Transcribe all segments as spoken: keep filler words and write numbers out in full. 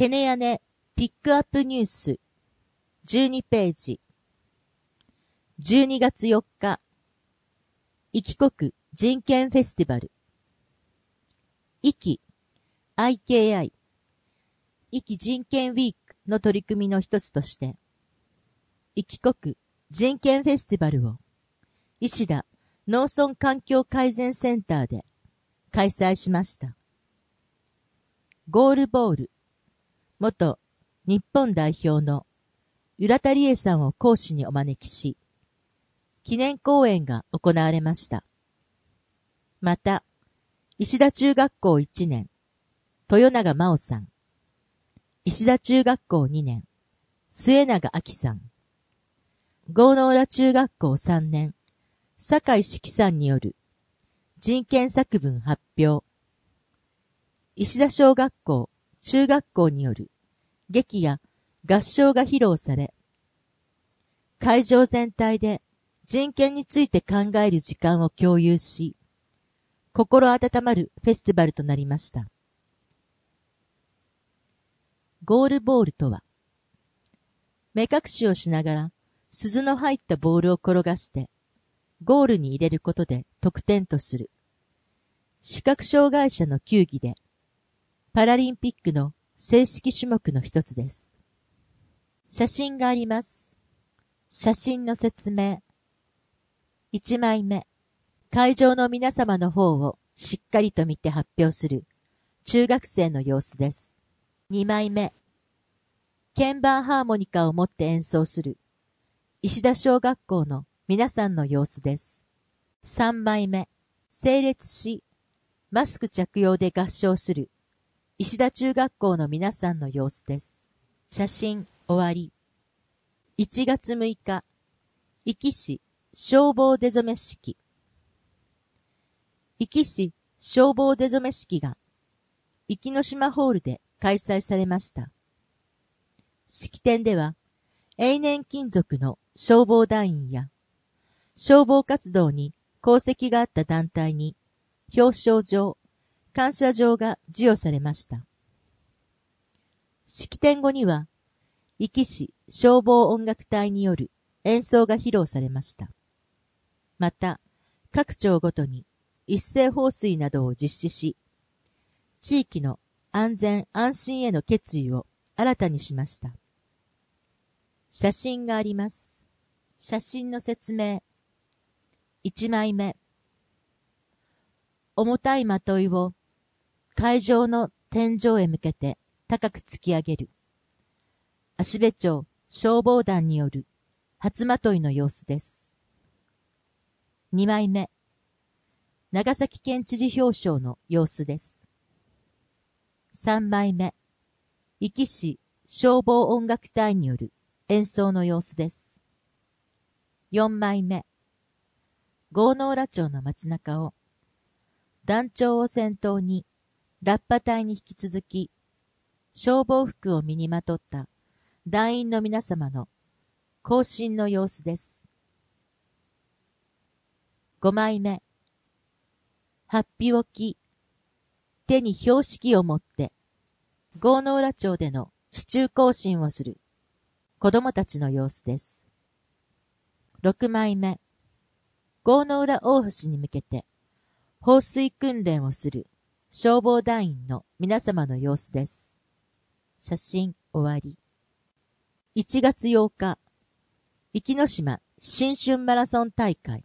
ケネヤネピックアップニュースじゅうにページ。じゅうにがつよっか、イキ国人権フェスティバル。イキ アイケーアイ イキ人権ウィークの取り組みの一つとして、イキ国人権フェスティバルを石田農村環境改善センターで開催しました。ゴールボール元日本代表の浦田理恵さんを講師にお招きし、記念講演が行われました。また、石田中学校いちねん、豊永真央さん、石田中学校にねん、末永明さん、郷ノ浦中学校さんねん、酒井式さんによる人権作文発表、石田小学校、中学校による劇や合唱が披露され、会場全体で人権について考える時間を共有し、心温まるフェスティバルとなりました。ゴールボールとは、目隠しをしながら鈴の入ったボールを転がしてゴールに入れることで得点とする視覚障害者の球技でパラリンピックの正式種目の一つです。写真があります。写真の説明。いちまいめ、会場の皆様の方をしっかりと見て発表する中学生の様子です。にまいめ、鍵盤ハーモニカを持って演奏する石田小学校の皆さんの様子です。さんまいめ、整列し、マスク着用で合唱する石田中学校の皆さんの様子です。写真終わり。いちがつむいか、壱岐市消防出初め式。壱岐市消防出初め式が、壱岐の島ホールで開催されました。式典では、永年勤続の消防団員や、消防活動に功績があった団体に、表彰状、感謝状が授与されました。式典後には、壱岐市消防音楽隊による演奏が披露されました。また、各町ごとに一斉放水などを実施し、地域の安全安心への決意を新たにしました。写真があります。写真の説明。いちまいめ。重たいまといを会場の天井へ向けて高く突き上げる。芦部町消防団による初まといの様子です。にまいめ。長崎県知事表彰の様子です。さんまいめ。壱岐市消防音楽隊による演奏の様子です。よんまいめ。郷ノ浦町の街中を団長を先頭にラッパ隊に引き続き消防服を身にまとった団員の皆様の行進の様子です。ごまいめ。はっぴをき、手に標識を持って郷ノ浦町での市中行進をする子供たちの様子です。ろくまいめ。郷ノ浦大橋に向けて放水訓練をする消防団員の皆様の様子です。写真終わり。いちがつようか、壱岐島新春マラソン大会。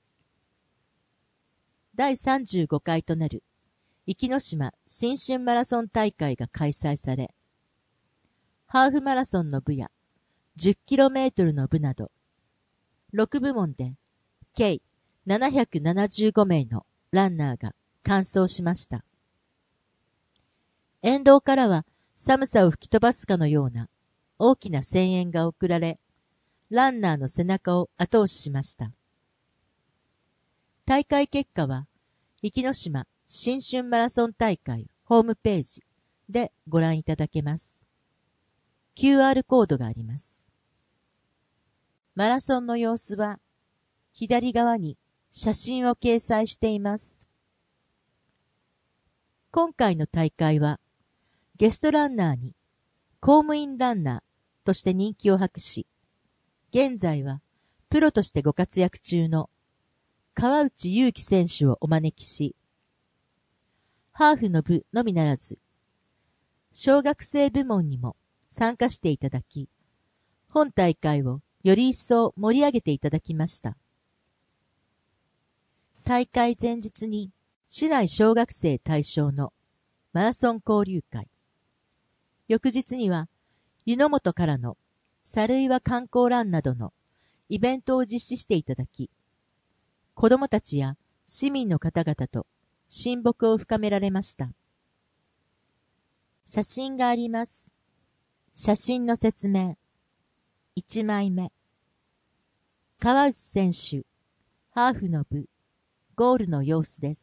だいさんじゅうごかいとなる壱岐島新春マラソン大会が開催され、ハーフマラソンの部やじゅっキロメートルの部など、ろくぶもんで計ななひゃくななじゅうごめいのランナーが完走しました。沿道からは寒さを吹き飛ばすかのような大きな声援が送られ、ランナーの背中を後押ししました。大会結果は、壱岐島新春マラソン大会ホームページでご覧いただけます。キューアール コードがあります。マラソンの様子は、左側に写真を掲載しています。今回の大会は、ゲストランナーに公務員ランナーとして人気を博し、現在はプロとしてご活躍中の川内優輝選手をお招きし、ハーフの部のみならず、小学生部門にも参加していただき、本大会をより一層盛り上げていただきました。大会前日に市内小学生対象のマラソン交流会、翌日には湯の本からの猿岩観光ランなどのイベントを実施していただき、子どもたちや市民の方々と親睦を深められました。写真があります。写真の説明。いちまいめ。川内選手、ハーフの部、ゴールの様子です。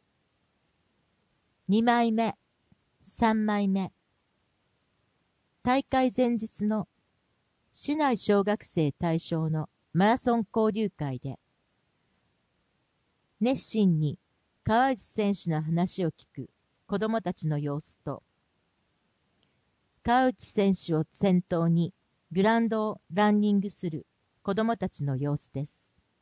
にまいめ、さんまいめ。大会前日の市内小学生対象のマラソン交流会で、熱心に川内選手の話を聞く子どもたちの様子と、川内選手を先頭にグラウンドをランニングする子どもたちの様子です。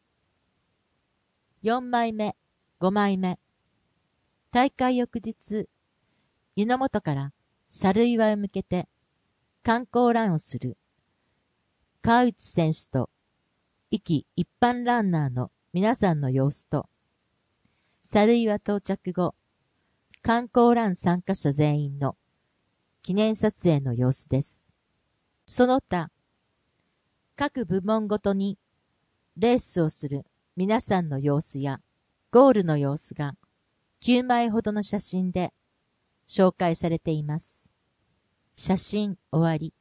よんまいめ、ごまいめ。大会翌日、湯の本から猿岩へ向けて観光ランをする川内選手と壱岐一般ランナーの皆さんの様子と、猿岩到着後、観光ラン参加者全員の記念撮影の様子です。その他、各部門ごとにレースをする皆さんの様子やゴールの様子がきゅうまいほどの写真で紹介されています。写真終わり。